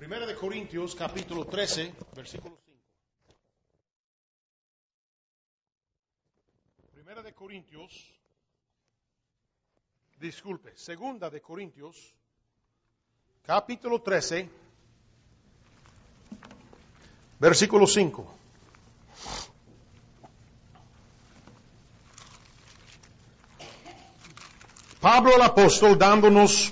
Primera de Corintios, capítulo 13, versículo 5. Segunda de Corintios, capítulo 13, versículo 5. Pablo el apóstol dándonos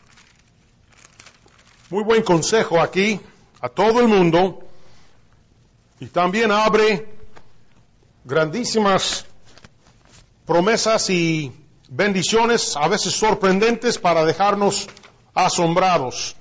muy buen consejo aquí a todo el mundo, y también abre grandísimas promesas y bendiciones, a veces sorprendentes, para dejarnos asombrados.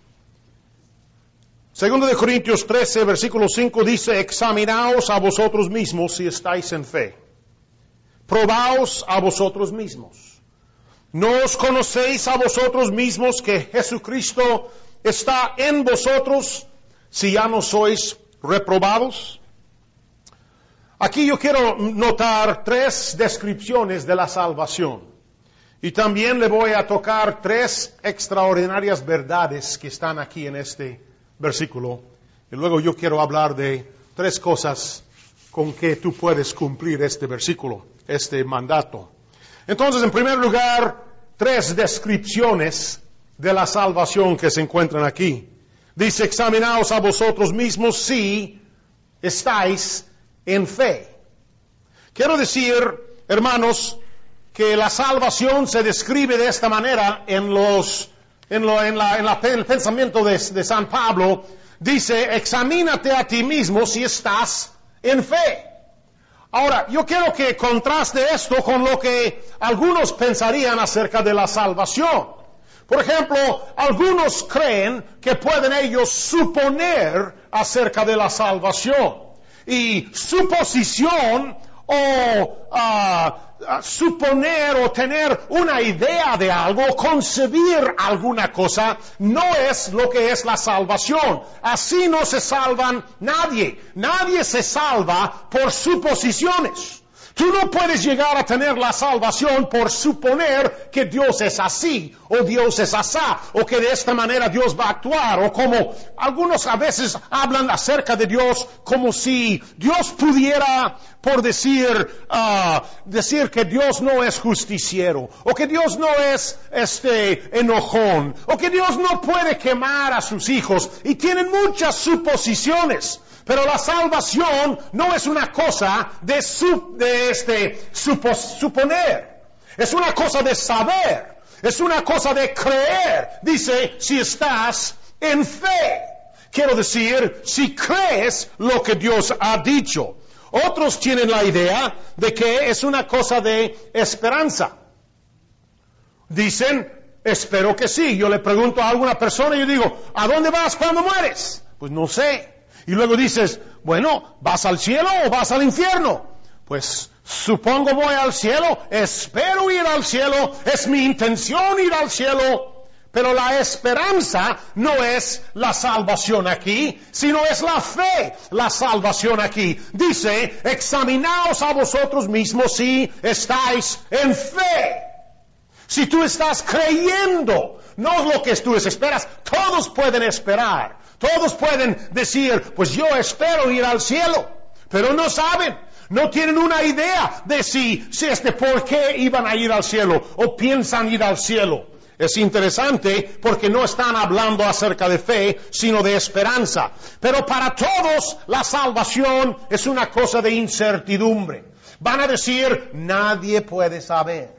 Segundo de Corintios 13, versículo 5 dice: examinaos a vosotros mismos si estáis en fe. Probaos a vosotros mismos. ¿No os conocéis a vosotros mismos que Jesucristo está en vosotros si ya no sois reprobados? Aquí yo quiero notar tres descripciones de la salvación. Y también le voy a tocar tres extraordinarias verdades que están aquí en este versículo. Y luego yo quiero hablar de tres cosas con que tú puedes cumplir este versículo, este mandato. Entonces, en primer lugar, tres descripciones de la salvación que se encuentran aquí. Dice: examinaos a vosotros mismos si estáis en fe. Quiero decir, hermanos, que la salvación se describe de esta manera en el pensamiento de San Pablo. Dice: examínate a ti mismo si estás en fe. Ahora, yo quiero que contraste esto con lo que algunos pensarían acerca de la salvación. Por ejemplo, algunos creen que pueden ellos suponer acerca de la salvación. Y suposición o suponer o tener una idea de algo, concebir alguna cosa, no es lo que es la salvación. Así no se salvan nadie. Nadie se salva por suposiciones. Tú no puedes llegar a tener la salvación por suponer que Dios es así, o Dios es asá, o que de esta manera Dios va a actuar, o como algunos a veces hablan acerca de Dios como si Dios pudiera, por decir que Dios no es justiciero, o que Dios no es enojón, o que Dios no puede quemar a sus hijos, y tienen muchas suposiciones. Pero la salvación no es una cosa de suponer. Es una cosa de saber. Es una cosa de creer. Dice: si estás en fe. Quiero decir, si crees lo que Dios ha dicho. Otros tienen la idea de que es una cosa de esperanza. Dicen: espero que sí. Yo le pregunto a alguna persona y yo digo: ¿a dónde vas cuando mueres? Pues no sé. Y luego dices: bueno, ¿vas al cielo o vas al infierno? Pues supongo voy al cielo, espero ir al cielo, es mi intención ir al cielo. Pero la esperanza no es la salvación aquí, sino es la fe, la salvación aquí. Dice: examinaos a vosotros mismos si estáis en fe. Si tú estás creyendo, no lo que tú esperas. Todos pueden esperar. Todos pueden decir: pues yo espero ir al cielo. Pero no saben. No tienen una idea de por qué iban a ir al cielo o piensan ir al cielo. Es interesante porque no están hablando acerca de fe, sino de esperanza. Pero para todos la salvación es una cosa de incertidumbre. Van a decir: nadie puede saber.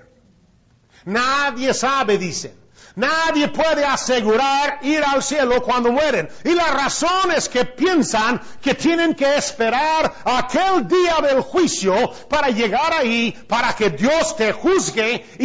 Nadie sabe, dicen. Nadie puede asegurar ir al cielo cuando mueren. Y la razón es que piensan que tienen que esperar aquel día del juicio para llegar ahí, para que Dios te juzgue y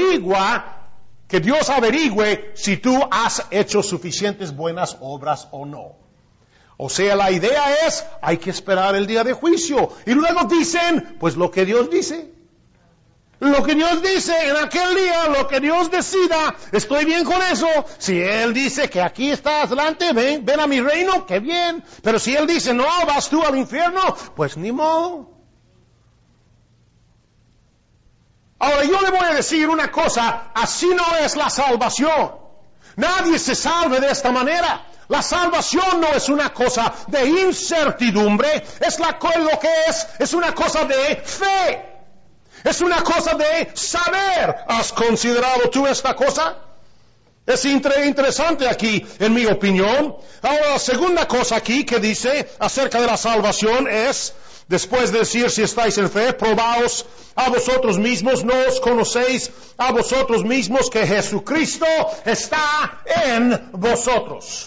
que Dios averigüe si tú has hecho suficientes buenas obras o no. O sea, la idea es: hay que esperar el día de juicio. Y luego dicen: pues lo que Dios dice. Lo que Dios dice en aquel día, lo que Dios decida, estoy bien con eso. Si Él dice que aquí estás delante, ven a mi reino, qué bien. Pero si Él dice: no, vas tú al infierno, pues ni modo. Ahora yo le voy a decir una cosa: así no es la salvación. Nadie se salve de esta manera. La salvación no es una cosa de incertidumbre, lo que es una cosa de fe. Es una cosa de saber. ¿Has considerado tú esta cosa? Es interesante aquí, en mi opinión. Ahora, la segunda cosa aquí que dice acerca de la salvación es, después de decir si estáis en fe, probaos a vosotros mismos, no os conocéis a vosotros mismos que Jesucristo está en vosotros.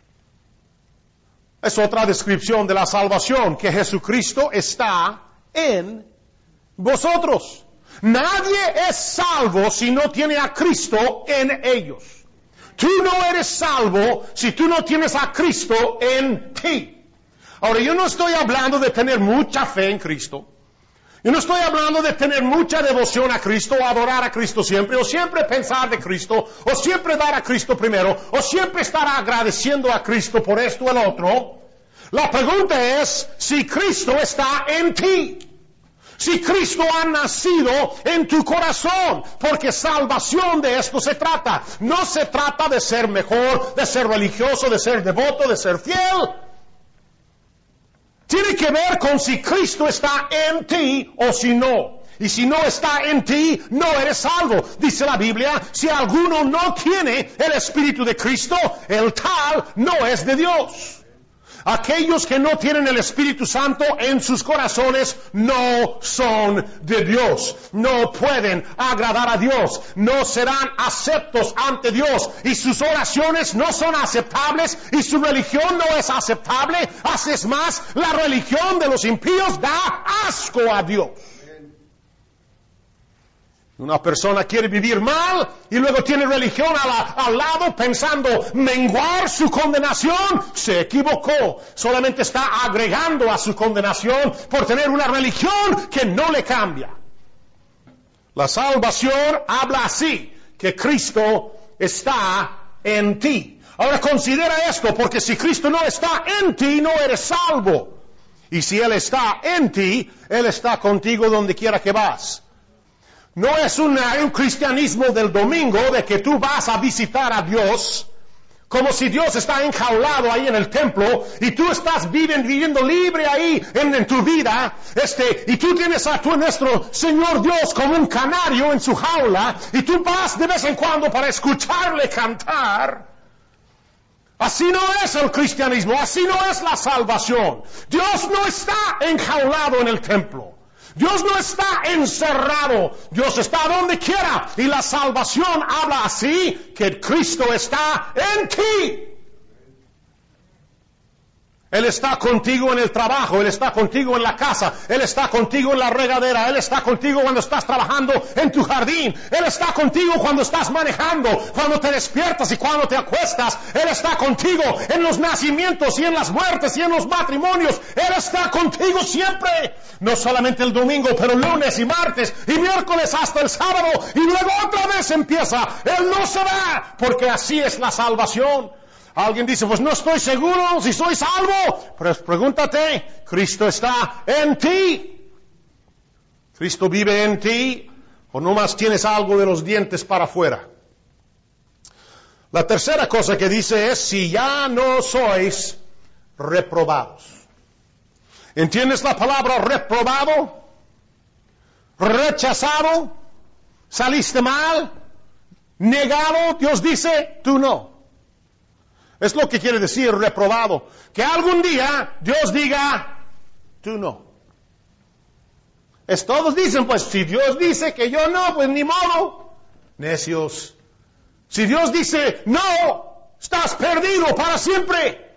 Es otra descripción de la salvación, que Jesucristo está en vosotros. Nadie es salvo si no tiene a Cristo en ellos. Tú no eres salvo si tú no tienes a Cristo en ti. Ahora, yo no estoy hablando de tener mucha fe en Cristo. Yo no estoy hablando de tener mucha devoción a Cristo, o adorar a Cristo siempre, o siempre pensar de Cristo, o siempre dar a Cristo primero, o siempre estar agradeciendo a Cristo por esto o el otro. La pregunta es si Cristo está en ti. Si Cristo ha nacido en tu corazón, porque salvación de esto se trata. No se trata de ser mejor, de ser religioso, de ser devoto, de ser fiel. Tiene que ver con si Cristo está en ti o si no. Y si no está en ti, no eres salvo. Dice la Biblia, si alguno no tiene el Espíritu de Cristo, el tal no es de Dios. Aquellos que no tienen el Espíritu Santo en sus corazones no son de Dios. No pueden agradar a Dios. No serán aceptos ante Dios. Y sus oraciones no son aceptables. Y su religión no es aceptable. Es más, la religión de los impíos da asco a Dios. Una persona quiere vivir mal y luego tiene religión al lado pensando menguar su condenación. Se equivocó. Solamente está agregando a su condenación por tener una religión que no le cambia. La salvación habla así, que Cristo está en ti. Ahora considera esto, porque si Cristo no está en ti, no eres salvo. Y si Él está en ti, Él está contigo donde quiera que vas. No es un cristianismo del domingo de que tú vas a visitar a Dios como si Dios está enjaulado ahí en el templo y tú estás viviendo libre ahí en tu vida, y tú tienes a nuestro Señor Dios como un canario en su jaula y tú vas de vez en cuando para escucharle cantar. Así no es el cristianismo, así no es la salvación. Dios no está enjaulado en el templo. Dios no está encerrado, Dios está donde quiera, y la salvación habla así, que Cristo está en ti. Él está contigo en el trabajo, Él está contigo en la casa, Él está contigo en la regadera, Él está contigo cuando estás trabajando en tu jardín, Él está contigo cuando estás manejando, cuando te despiertas y cuando te acuestas, Él está contigo en los nacimientos y en las muertes y en los matrimonios, Él está contigo siempre, no solamente el domingo, pero lunes y martes y miércoles hasta el sábado, y luego otra vez empieza, Él no se va, porque así es la salvación. Alguien dice, pues no estoy seguro si soy salvo. Pero pregúntate, ¿Cristo está en ti? ¿Cristo vive en ti? ¿O nomás tienes algo de los dientes para afuera? La tercera cosa que dice es, si ya no sois reprobados. ¿Entiendes la palabra reprobado? Rechazado. ¿Saliste mal? Negado. Dios dice, tú no. Es lo que quiere decir reprobado. Que algún día Dios diga, tú no. Todos dicen, pues si Dios dice que yo no, pues ni modo. Necios. Si Dios dice no, estás perdido para siempre.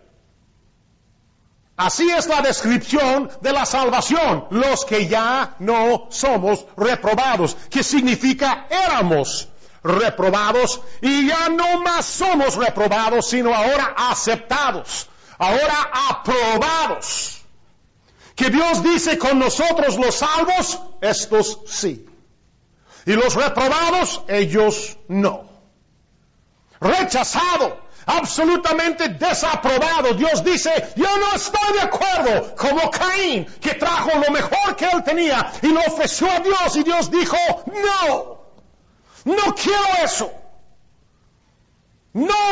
Así es la descripción de la salvación. Los que ya no somos reprobados. ¿Qué significa éramos reprobados? Y ya no más somos reprobados, sino ahora aceptados, ahora aprobados. Que Dios dice con nosotros los salvos, estos sí. Y los reprobados, ellos no. Rechazado, absolutamente desaprobado. Dios dice, yo no estoy de acuerdo, como Caín, que trajo lo mejor que él tenía y lo ofreció a Dios, y Dios dijo, no quiero eso. No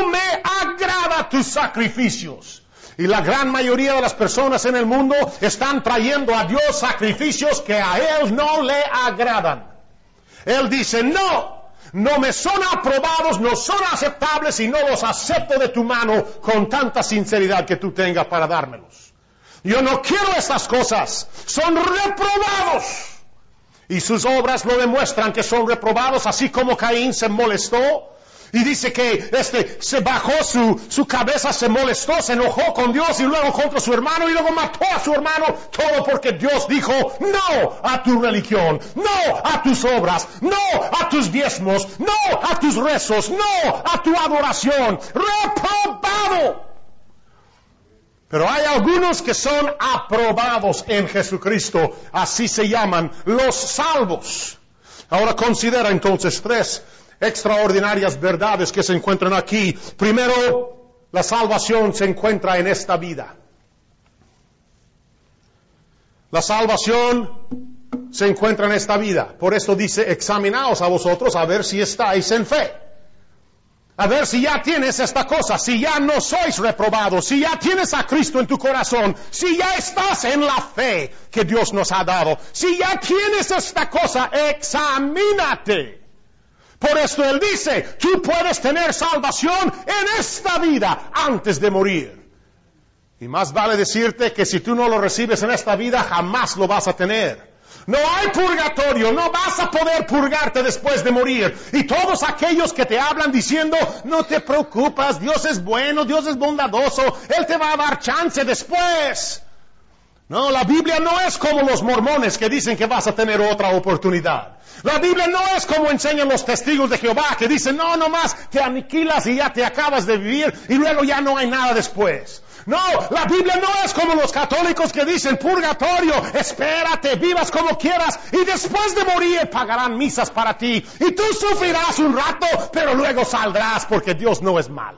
tus sacrificios. Y la gran mayoría de las personas en el mundo están trayendo a Dios sacrificios que a Él no le agradan. Él dice, no me son aprobados, no son aceptables y no los acepto de tu mano con tanta sinceridad que tú tengas para dármelos. Yo no quiero estas cosas, son reprobados. Y sus obras lo demuestran que son reprobados, así como Caín se molestó. Y dice que se bajó su cabeza, se molestó, se enojó con Dios y luego contra su hermano y luego mató a su hermano. Todo porque Dios dijo no a tu religión, no a tus obras, no a tus diezmos, no a tus rezos, no a tu adoración. Reprobado. Pero hay algunos que son aprobados en Jesucristo. Así se llaman los salvos. Ahora considera entonces 3 extraordinarias verdades que se encuentran aquí. Primero, la salvación se encuentra en esta vida. La salvación se encuentra en esta vida. Por esto dice, examinaos a vosotros a ver si estáis en fe. A ver si ya tienes esta cosa, si ya no sois reprobados, si ya tienes a Cristo en tu corazón, si ya estás en la fe que Dios nos ha dado, si ya tienes esta cosa, examínate. Por esto Él dice, tú puedes tener salvación en esta vida antes de morir. Y más vale decirte que si tú no lo recibes en esta vida, jamás lo vas a tener. No hay purgatorio, no vas a poder purgarte después de morir. Y todos aquellos que te hablan diciendo, no te preocupes, Dios es bueno, Dios es bondadoso, Él te va a dar chance después. No, la Biblia no es como los mormones que dicen que vas a tener otra oportunidad. La Biblia no es como enseñan los testigos de Jehová que dicen, no, nomás te aniquilas y ya te acabas de vivir y luego ya no hay nada después. No, la Biblia no es como los católicos que dicen, purgatorio, espérate, vivas como quieras y después de morir pagarán misas para ti y tú sufrirás un rato, pero luego saldrás porque Dios no es malo.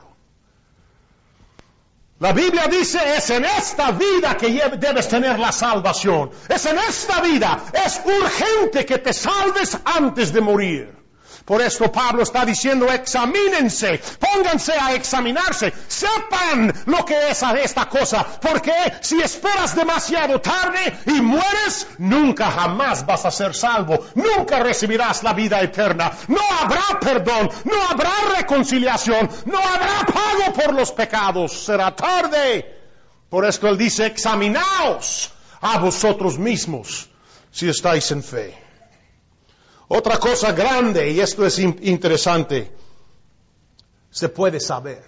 La Biblia dice, es en esta vida que debes tener la salvación. Es en esta vida. Es urgente que te salves antes de morir. Por esto Pablo está diciendo, examínense, pónganse a examinarse, sepan lo que es esta cosa, porque si esperas demasiado tarde y mueres, nunca jamás vas a ser salvo, nunca recibirás la vida eterna, no habrá perdón, no habrá reconciliación, no habrá pago por los pecados, será tarde. Por esto él dice, examinaos a vosotros mismos si estáis en fe. Otra cosa grande, y esto es interesante, se puede saber.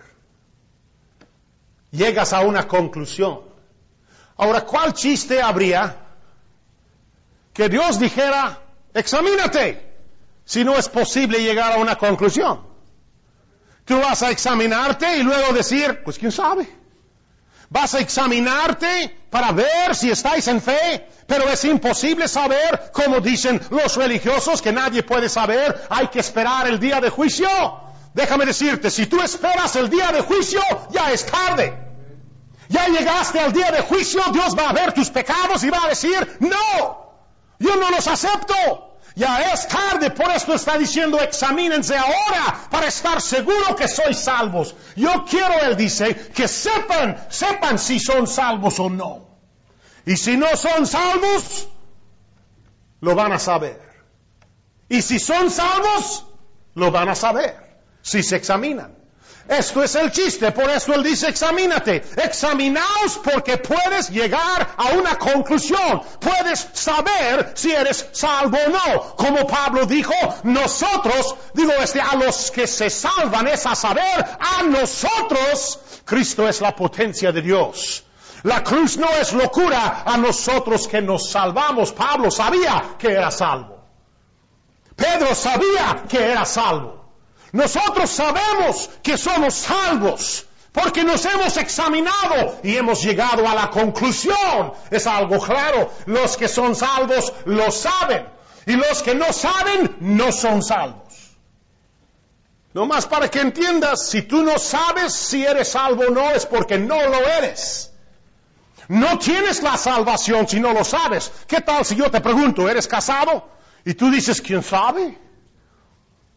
Llegas a una conclusión. Ahora, ¿cuál chiste habría que Dios dijera, examínate, si no es posible llegar a una conclusión? Tú vas a examinarte y luego decir, pues quién sabe. Vas a examinarte para ver si estáis en fe, pero es imposible saber, como dicen los religiosos, que nadie puede saber, hay que esperar el día de juicio. Déjame decirte, si tú esperas el día de juicio, ya es tarde. Ya llegaste al día de juicio, Dios va a ver tus pecados y va a decir, no, yo no los acepto. Ya es tarde, por esto está diciendo, examínense ahora para estar seguro que sois salvos. Yo quiero, él dice, que sepan si son salvos o no. Y si no son salvos, lo van a saber. Y si son salvos, lo van a saber, si se examinan. Esto es el chiste, por eso él dice, examínate, examinaos porque puedes llegar a una conclusión, puedes saber si eres salvo o no. Como Pablo dijo, nosotros, a los que se salvan es a saber, a nosotros, Cristo es la potencia de Dios. La cruz no es locura a nosotros que nos salvamos. Pablo sabía que era salvo. Pedro sabía que era salvo. Nosotros sabemos que somos salvos porque nos hemos examinado y hemos llegado a la conclusión. Es algo claro. Los que son salvos lo saben y los que no saben no son salvos. No más para que entiendas, si tú no sabes si eres salvo o no es porque no lo eres. No tienes la salvación si no lo sabes. ¿Qué tal si yo te pregunto, ¿eres casado? Y tú dices, ¿quién sabe?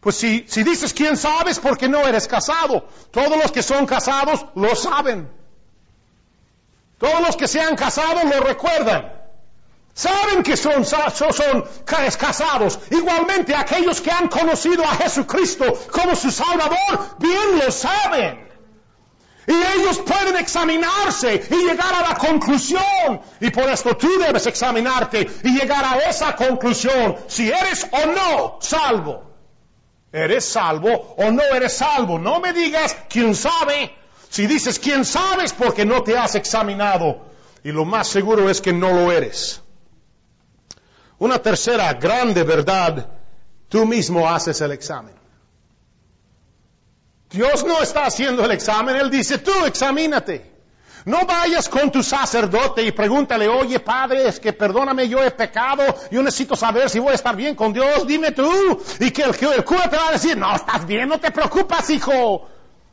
Pues si dices quién sabes, porque no eres casado. Todos los que son casados lo saben. Todos los que se han casado lo recuerdan. Saben que son casados. Igualmente aquellos que han conocido a Jesucristo como su Salvador, bien lo saben. Y ellos pueden examinarse y llegar a la conclusión. Y por esto tú debes examinarte y llegar a esa conclusión. Si eres o no salvo. ¿Eres salvo o no eres salvo? No me digas quién sabe. Si dices quién sabe es porque no te has examinado. Y lo más seguro es que no lo eres. Una tercera grande verdad. Tú mismo haces el examen. Dios no está haciendo el examen. Él dice, tú examínate. No vayas con tu sacerdote y pregúntale, oye, Padre, es que perdóname, yo he pecado, yo necesito saber si voy a estar bien con Dios, dime tú. Y que el cura te va a decir, no, estás bien, no te preocupes, hijo.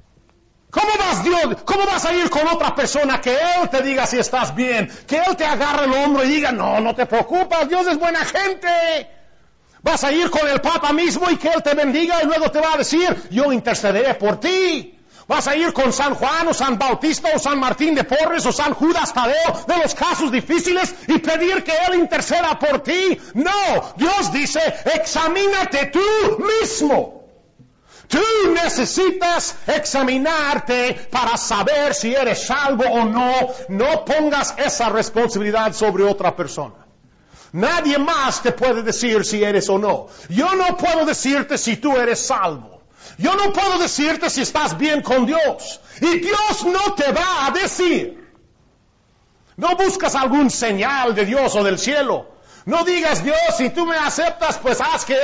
¿Cómo vas a ir con otra persona que Él te diga si estás bien? Que Él te agarre el hombro y diga, no te preocupes, Dios es buena gente. Vas a ir con el Papa mismo y que Él te bendiga y luego te va a decir, yo intercederé por ti. Vas a ir con San Juan o San Bautista o San Martín de Porres o San Judas Tadeo de los casos difíciles y pedir que Él interceda por ti. No, Dios dice, examínate tú mismo. Tú necesitas examinarte para saber si eres salvo o no. No pongas esa responsabilidad sobre otra persona. Nadie más te puede decir si eres o no. Yo no puedo decirte si tú eres salvo. Yo no puedo decirte si estás bien con Dios. Y Dios no te va a decir. No buscas algún señal de Dios o del cielo. No digas, Dios, si tú me aceptas, pues haz que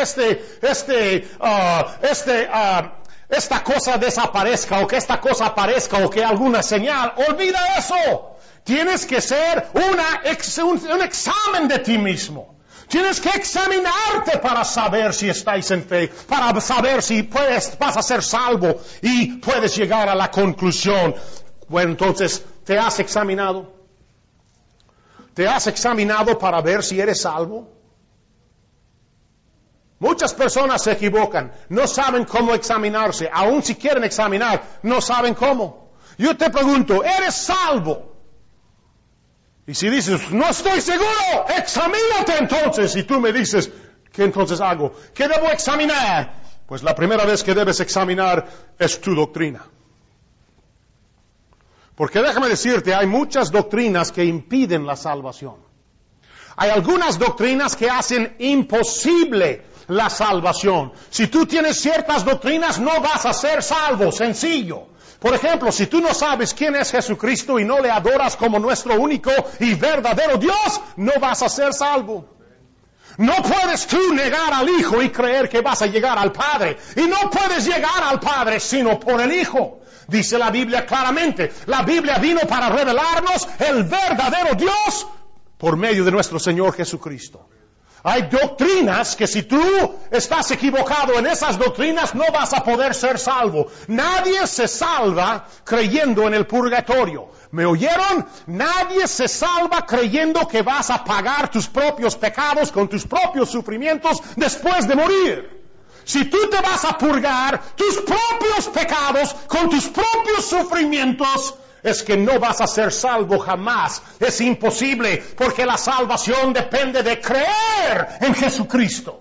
esta cosa desaparezca, o que esta cosa aparezca, o que alguna señal. Olvida eso. Tienes que ser un examen de ti mismo. Tienes que examinarte para saber si estáis en fe, para saber si vas a ser salvo y puedes llegar a la conclusión. Bueno, entonces, ¿te has examinado? ¿Te has examinado para ver si eres salvo? Muchas personas se equivocan, no saben cómo examinarse, aun si quieren examinar, no saben cómo. Yo te pregunto, ¿eres salvo? Y si dices, no estoy seguro, examínate entonces. Y tú me dices, ¿qué entonces hago? ¿Qué debo examinar? Pues la primera vez que debes examinar es tu doctrina. Porque déjame decirte, hay muchas doctrinas que impiden la salvación. Hay algunas doctrinas que hacen imposible la salvación. Si tú tienes ciertas doctrinas, no vas a ser salvo, sencillo. Por ejemplo, si tú no sabes quién es Jesucristo y no le adoras como nuestro único y verdadero Dios, no vas a ser salvo. No puedes tú negar al Hijo y creer que vas a llegar al Padre. Y no puedes llegar al Padre sino por el Hijo. Dice la Biblia claramente. La Biblia vino para revelarnos el verdadero Dios por medio de nuestro Señor Jesucristo. Hay doctrinas que si tú estás equivocado en esas doctrinas no vas a poder ser salvo. Nadie se salva creyendo en el purgatorio. ¿Me oyeron? Nadie se salva creyendo que vas a pagar tus propios pecados con tus propios sufrimientos después de morir. Si tú te vas a purgar tus propios pecados con tus propios sufrimientos, es que no vas a ser salvo jamás. Es imposible, porque la salvación depende de creer en Jesucristo.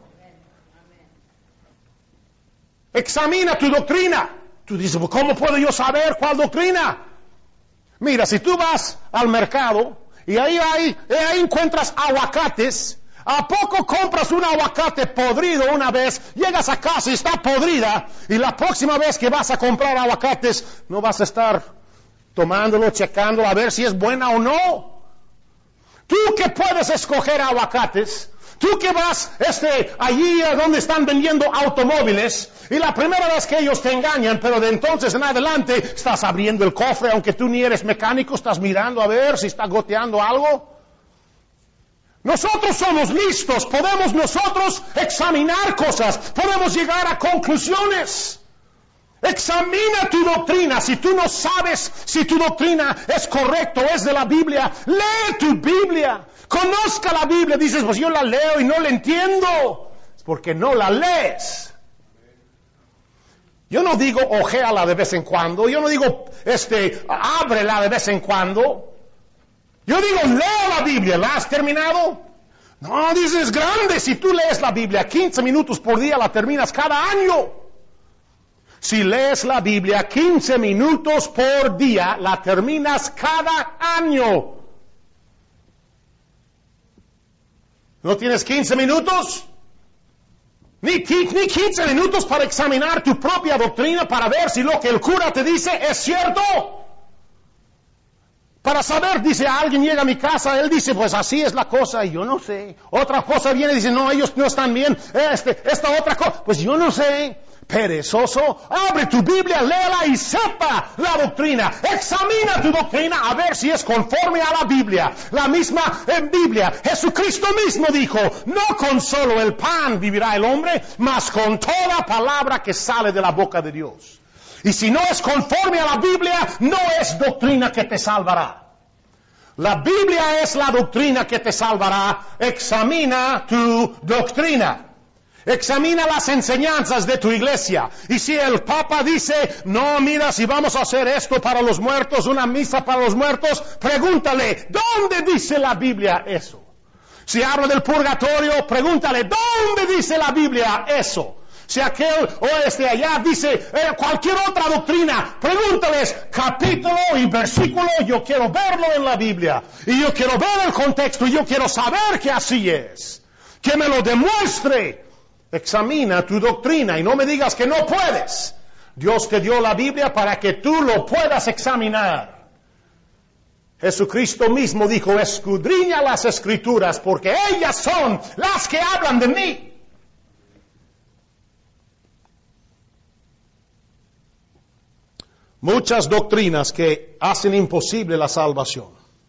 Examina tu doctrina. Tú dices, ¿cómo puedo yo saber cuál doctrina? Mira, si tú vas al mercado y ahí encuentras aguacates, ¿a poco compras un aguacate podrido una vez, llegas a casa y está podrida, y la próxima vez que vas a comprar aguacates no vas a estar tomándolo, checándolo, a ver si es buena o no? Tú que puedes escoger aguacates, tú que vas allí a donde están vendiendo automóviles, y la primera vez que ellos te engañan, pero de entonces en adelante estás abriendo el cofre, aunque tú ni eres mecánico, estás mirando a ver si está goteando algo. Nosotros somos listos, podemos nosotros examinar cosas, podemos llegar a conclusiones. Examina tu doctrina. Si tú no sabes si tu doctrina es correcta o es de la Biblia, lee tu Biblia. Conozca la Biblia. Dices, pues yo la leo y no la entiendo. Es porque no la lees. Yo no digo ojéala de vez en cuando. Yo no digo, ábrela de vez en cuando. Yo digo, lee la Biblia. ¿La has terminado? No, dices, grande. Si tú lees la Biblia 15 minutos por día, la terminas cada año. Si lees la Biblia 15 minutos por día, la terminas cada año. ¿No tienes 15 minutos? Ni 15 minutos para examinar tu propia doctrina, para ver si lo que el cura te dice es cierto. Para saber, dice, alguien llega a mi casa, él dice, pues así es la cosa, y yo no sé. Otra cosa viene y dice, no, ellos no están bien, esta otra cosa, pues yo no sé. Perezoso, abre tu Biblia, léela y sepa la doctrina. Examina tu doctrina a ver si es conforme a la Biblia. La misma en Biblia, Jesucristo mismo dijo, no con solo el pan vivirá el hombre, mas con toda palabra que sale de la boca de Dios. Y si no es conforme a la Biblia, no es doctrina que te salvará. La Biblia es la doctrina que te salvará. Examina tu doctrina. Examina las enseñanzas de tu iglesia. Y si el Papa dice, no, mira, si vamos a hacer esto para los muertos, una misa para los muertos, pregúntale, ¿dónde dice la Biblia eso? Si habla del purgatorio, pregúntale, ¿dónde dice la Biblia eso? Si aquel o allá dice cualquier otra doctrina, pregúntales capítulo y versículo. Yo quiero verlo en la Biblia. Y yo quiero ver el contexto. Y yo quiero saber que así es. Que me lo demuestre. Examina tu doctrina y no me digas que no puedes. Dios te dio la Biblia para que tú lo puedas examinar. Jesucristo mismo dijo, escudriña las Escrituras porque ellas son las que hablan de mí. Muchas doctrinas que hacen imposible la salvación.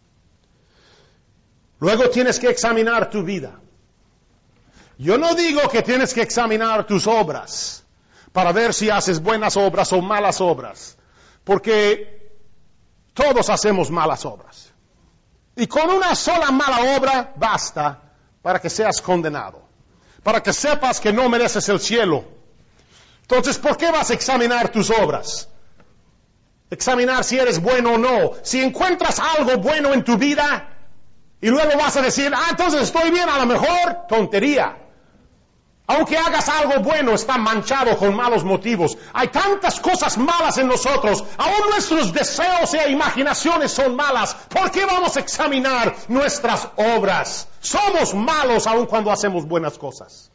Luego tienes que examinar tu vida. Yo no digo que tienes que examinar tus obras para ver si haces buenas obras o malas obras, porque todos hacemos malas obras. Y con una sola mala obra basta para que seas condenado, para que sepas que no mereces el cielo. Entonces, ¿por qué vas a examinar tus obras? Examinar si eres bueno o no. Si encuentras algo bueno en tu vida y luego vas a decir, entonces estoy bien, a lo mejor, tontería. Aunque hagas algo bueno, está manchado con malos motivos. Hay tantas cosas malas en nosotros. Aún nuestros deseos e imaginaciones son malas. ¿Por qué vamos a examinar nuestras obras? Somos malos aun cuando hacemos buenas cosas.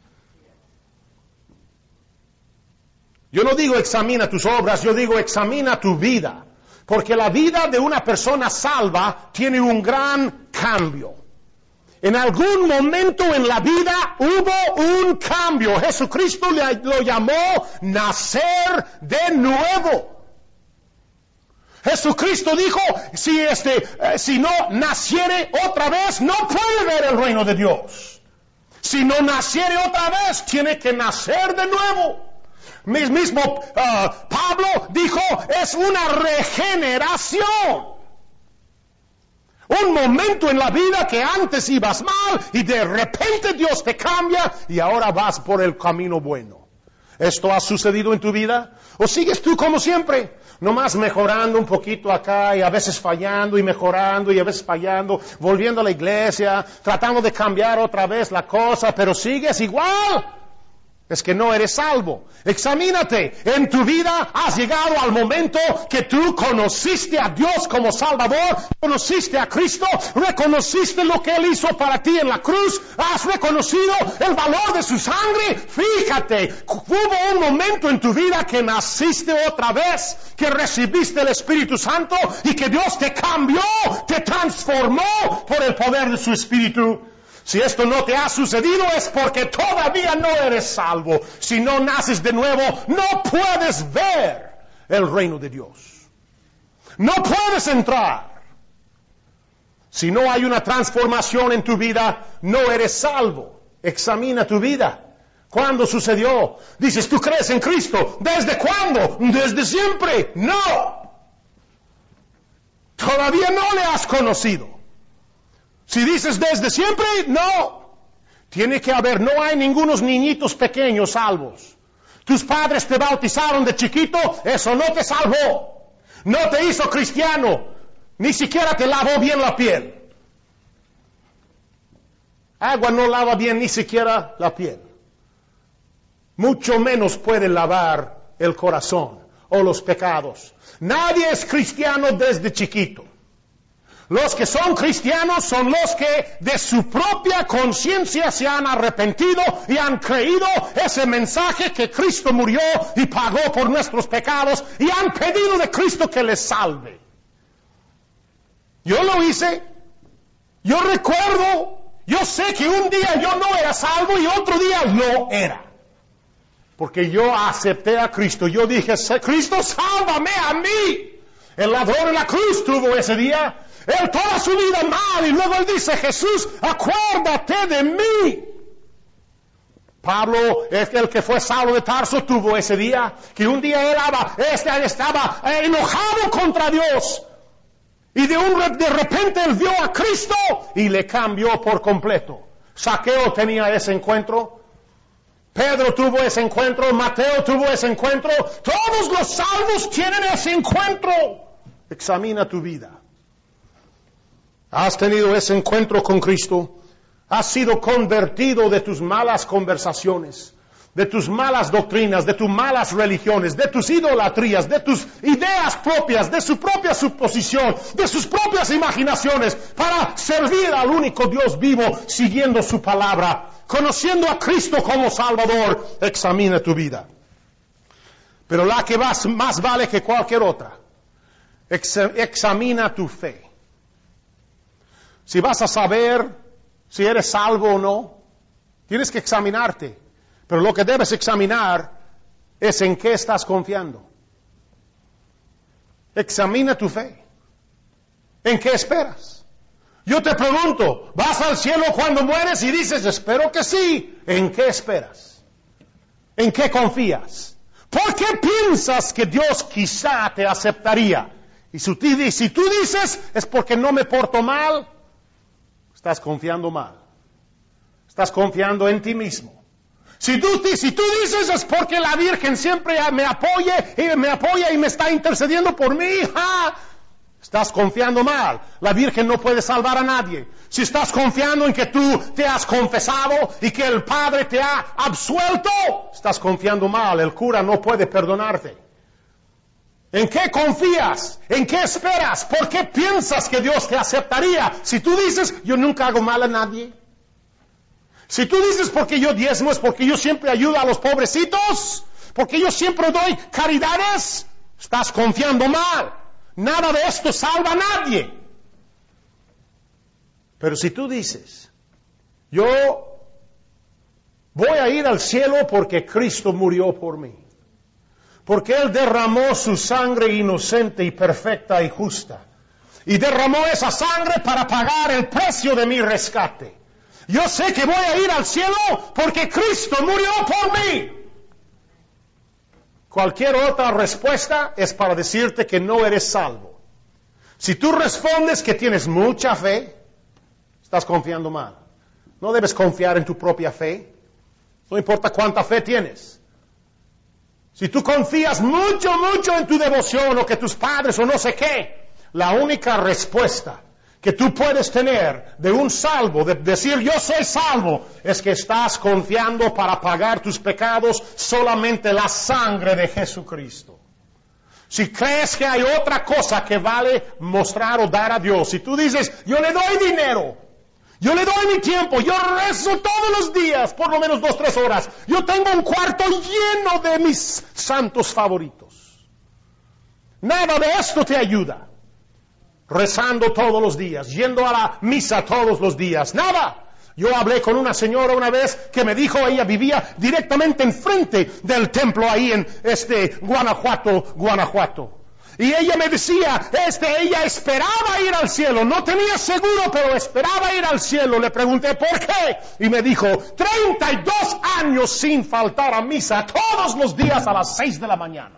Yo no digo examina tus obras, yo digo examina tu vida. Porque la vida de una persona salva tiene un gran cambio. En algún momento en la vida hubo un cambio. Jesucristo lo llamó nacer de nuevo. Jesucristo dijo, si no naciere otra vez, no puede ver el reino de Dios. Si no naciere otra vez, tiene que nacer de nuevo. Mismo Pablo dijo, es una regeneración. Un momento en la vida que antes ibas mal y de repente Dios te cambia y ahora vas por el camino bueno. ¿Esto ha sucedido en tu vida? ¿O sigues tú como siempre? Nomás mejorando un poquito acá y a veces fallando y mejorando y a veces fallando, volviendo a la iglesia, tratando de cambiar otra vez la cosa, pero sigues igual. Es que no eres salvo. Examínate. En tu vida has llegado al momento que tú conociste a Dios como Salvador, conociste a Cristo, reconociste lo que Él hizo para ti en la cruz, has reconocido el valor de su sangre. Fíjate, hubo un momento en tu vida que naciste otra vez, que recibiste el Espíritu Santo y que Dios te cambió, te transformó por el poder de su Espíritu. Si esto no te ha sucedido es porque todavía no eres salvo. Si no naces de nuevo, no puedes ver el reino de Dios. No puedes entrar. Si no hay una transformación en tu vida, no eres salvo. Examina tu vida. ¿Cuándo sucedió? Dices, ¿tú crees en Cristo? ¿Desde cuándo? ¿Desde siempre? No. Todavía no le has conocido. Si dices desde siempre, no. Tiene que haber, no hay ningunos niñitos pequeños salvos. tus padres te bautizaron de chiquito, eso no te salvó. No te hizo cristiano. Ni siquiera te lavó bien la piel. Agua no lava bien ni siquiera la piel. Mucho menos puede lavar el corazón o los pecados. Nadie es cristiano desde chiquito. Los que son cristianos son los que de su propia conciencia se han arrepentido y han creído ese mensaje que Cristo murió y pagó por nuestros pecados y han pedido de Cristo que les salve. Yo lo hice. Yo recuerdo. Yo sé que un día yo no era salvo y otro día lo era. Porque yo acepté a Cristo. Yo dije, Cristo, sálvame a mí. El ladrón en la cruz tuvo ese día. Él toda su vida mal. Y luego él dice, Jesús, acuérdate de mí. Pablo, el que fue Saulo de Tarso, tuvo ese día. Que un día él estaba enojado contra Dios. Y de repente él vio a Cristo y le cambió por completo. Zaqueo tenía ese encuentro. Pedro tuvo ese encuentro. Mateo tuvo ese encuentro. Todos los salvos tienen ese encuentro. Examina tu vida. ¿Has tenido ese encuentro con Cristo? ¿Has sido convertido de tus malas conversaciones, de tus malas doctrinas, de tus malas religiones, de tus idolatrías, de tus ideas propias, de su propia suposición, de sus propias imaginaciones, para servir al único Dios vivo, siguiendo su palabra, conociendo a Cristo como Salvador? Examina tu vida. Pero la que más vale que cualquier otra, examina tu fe. Si vas a saber si eres salvo o no, tienes que examinarte. Pero lo que debes examinar es en qué estás confiando. Examina tu fe. ¿En qué esperas? Yo te pregunto, ¿vas al cielo cuando mueres? Y dices, espero que sí. ¿En qué esperas? ¿En qué confías? ¿Por qué piensas que Dios quizá te aceptaría? Y si tú dices, es porque no me porto mal, estás confiando mal. Estás confiando en ti mismo. Si tú dices es porque la Virgen siempre me apoya y me está intercediendo por mi hija, estás confiando mal. La Virgen no puede salvar a nadie. Si estás confiando en que tú te has confesado y que el Padre te ha absuelto, estás confiando mal. El cura no puede perdonarte. ¿En qué confías? ¿En qué esperas? ¿Por qué piensas que Dios te aceptaría? Si tú dices, yo nunca hago mal a nadie. Si tú dices, porque yo diezmo, es porque yo siempre ayudo a los pobrecitos, porque yo siempre doy caridades, estás confiando mal. Nada de esto salva a nadie. Pero si tú dices, yo voy a ir al cielo porque Cristo murió por mí, porque Él derramó su sangre inocente y perfecta y justa, y derramó esa sangre para pagar el precio de mi rescate. Yo sé que voy a ir al cielo porque Cristo murió por mí. Cualquier otra respuesta es para decirte que no eres salvo. Si tú respondes que tienes mucha fe, estás confiando mal. No debes confiar en tu propia fe. No importa cuánta fe tienes. Si tú confías mucho en tu devoción o que tus padres o no sé qué, la única respuesta que tú puedes tener de un salvo, de decir yo soy salvo, es que estás confiando para pagar tus pecados solamente la sangre de Jesucristo. Si crees que hay otra cosa que vale mostrar o dar a Dios, si tú dices yo le doy dinero, yo le doy mi tiempo, yo rezo todos los días, por lo menos 2-3 horas, yo tengo un cuarto lleno de mis santos favoritos, nada de esto te ayuda. Rezando todos los días, yendo a la misa todos los días, nada. Yo hablé con una señora una vez que me dijo, ella vivía directamente enfrente del templo ahí en Guanajuato. Y ella me decía, ella esperaba ir al cielo, no tenía seguro, pero esperaba ir al cielo. Le pregunté, ¿por qué? Y me dijo, 32 años sin faltar a misa, todos los días a las 6 de la mañana.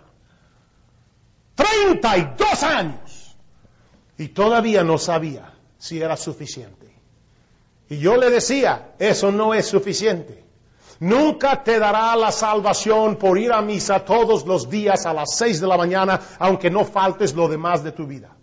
32 años. Y todavía no sabía si era suficiente. Y yo le decía, eso no es suficiente. Nunca te dará la salvación por ir a misa todos los días a las 6 de la mañana, aunque no faltes lo demás de tu vida.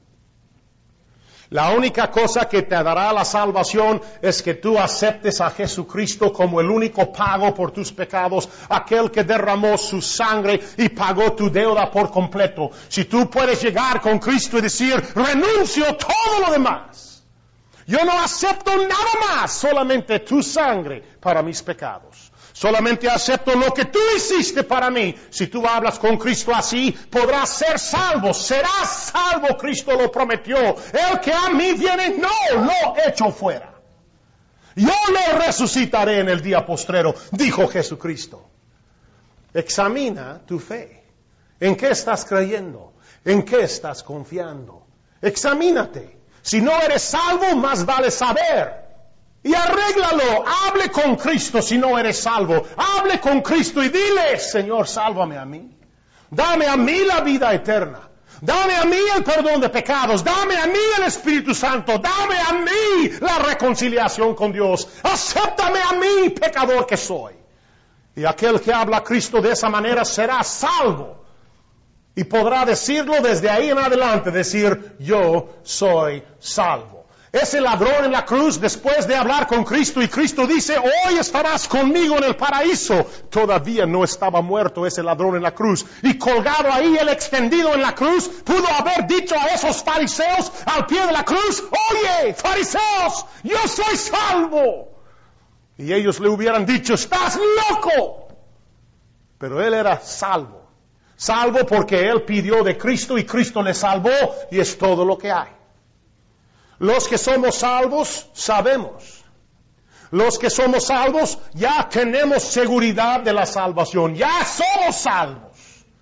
La única cosa que te dará la salvación es que tú aceptes a Jesucristo como el único pago por tus pecados, aquel que derramó su sangre y pagó tu deuda por completo. Si tú puedes llegar con Cristo y decir, renuncio todo lo demás. Yo no acepto nada más, solamente tu sangre para mis pecados. Solamente acepto lo que tú hiciste para mí. Si tú hablas con Cristo así, podrás ser salvo. Serás salvo, Cristo lo prometió. El que a mí viene, no lo echo fuera. Yo lo resucitaré en el día postrero, dijo Jesucristo. Examina tu fe. ¿En qué estás creyendo? ¿En qué estás confiando? Examínate. Si no eres salvo, más vale saber. Y arréglalo, hable con Cristo si no eres salvo. Hable con Cristo y dile, Señor, sálvame a mí. Dame a mí la vida eterna. Dame a mí el perdón de pecados. Dame a mí el Espíritu Santo. Dame a mí la reconciliación con Dios. Acéptame a mí, pecador que soy. Y aquel que habla a Cristo de esa manera será salvo. Y podrá decirlo desde ahí en adelante, decir, yo soy salvo. Ese ladrón en la cruz, después de hablar con Cristo, y Cristo dice, hoy estarás conmigo en el paraíso. Todavía no estaba muerto ese ladrón en la cruz. Y colgado ahí, él extendido en la cruz, pudo haber dicho a esos fariseos al pie de la cruz, oye, fariseos, yo soy salvo. Y ellos le hubieran dicho, estás loco. Pero él era salvo. Salvo porque él pidió de Cristo y Cristo le salvó, y es todo lo que hay. Los que somos salvos, sabemos. Los que somos salvos, ya tenemos seguridad de la salvación. Ya somos salvos.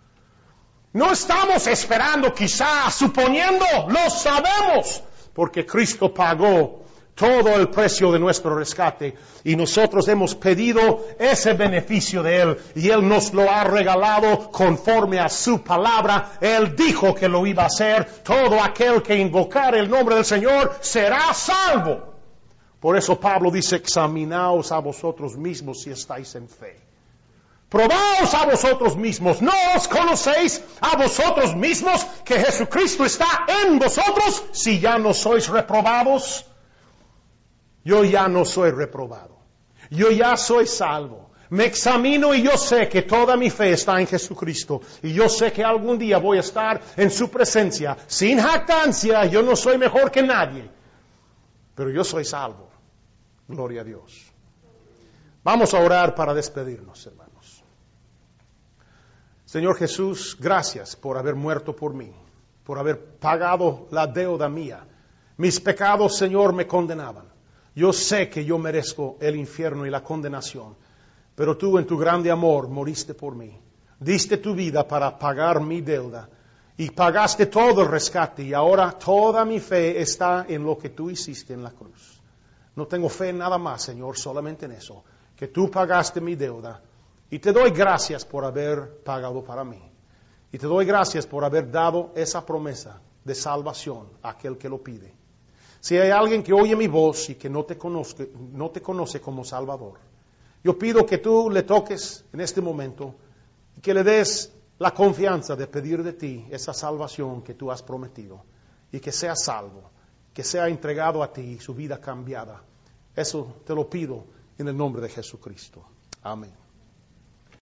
No estamos esperando, quizás, suponiendo, lo sabemos. Porque Cristo pagó todo el precio de nuestro rescate. Y nosotros hemos pedido ese beneficio de Él. Y Él nos lo ha regalado conforme a su palabra. Él dijo que lo iba a hacer. Todo aquel que invocare el nombre del Señor será salvo. Por eso Pablo dice, examinaos a vosotros mismos si estáis en fe. Probaos a vosotros mismos. ¿No os conocéis a vosotros mismos que Jesucristo está en vosotros si ya no sois reprobados? Yo ya no soy reprobado. Yo ya soy salvo. Me examino y yo sé que toda mi fe está en Jesucristo. Y yo sé que algún día voy a estar en su presencia. Sin jactancia, yo no soy mejor que nadie. Pero yo soy salvo. Gloria a Dios. Vamos a orar para despedirnos, hermanos. Señor Jesús, gracias por haber muerto por mí. Por haber pagado la deuda mía. Mis pecados, Señor, me condenaban. Yo sé que yo merezco el infierno y la condenación, pero tú en tu grande amor moriste por mí. Diste tu vida para pagar mi deuda y pagaste todo el rescate y ahora toda mi fe está en lo que tú hiciste en la cruz. No tengo fe en nada más, Señor, solamente en eso, que tú pagaste mi deuda y te doy gracias por haber pagado para mí. Y te doy gracias por haber dado esa promesa de salvación a aquel que lo pide. Si hay alguien que oye mi voz y que no te conoce como Salvador, yo pido que tú le toques en este momento y que le des la confianza de pedir de ti esa salvación que tú has prometido y que sea salvo, que sea entregado a ti, su vida cambiada. Eso te lo pido en el nombre de Jesucristo. Amén.